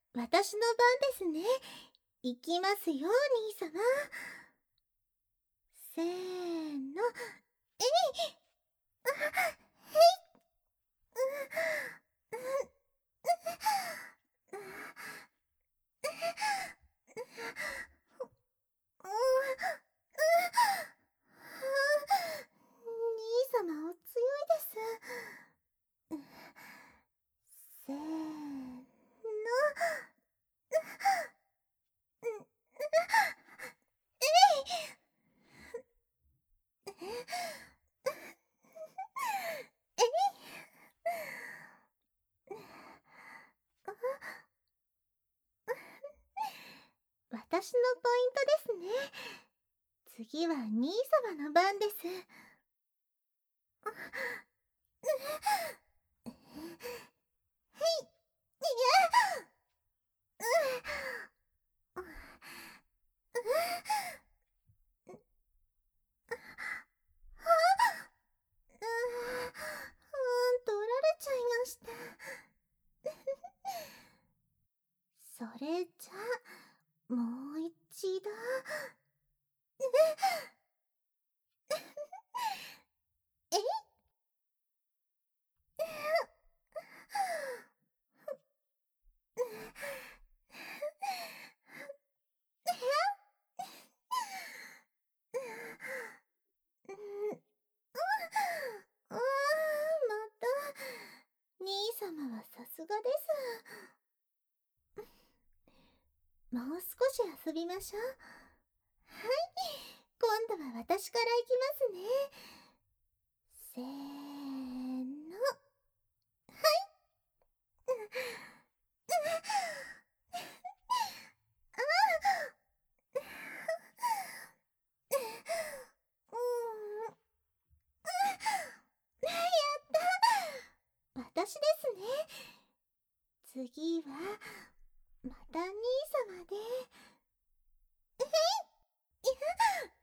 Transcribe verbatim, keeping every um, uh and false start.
私の番ですね。いきますよ、兄様。せーの。えいあ、へいう、う、う、う、う、う、兄様お強いです。せーの。えい私のポイントですね。次は兄様の番です。うーん、取られちゃいました。それじゃあ、もう一度。えいうん、あー、また。兄様はさすがです。もう少し遊びましょう。はい、今度は私から行きますね。せーの。うーん、やった私ですね。次は、また兄様で。えい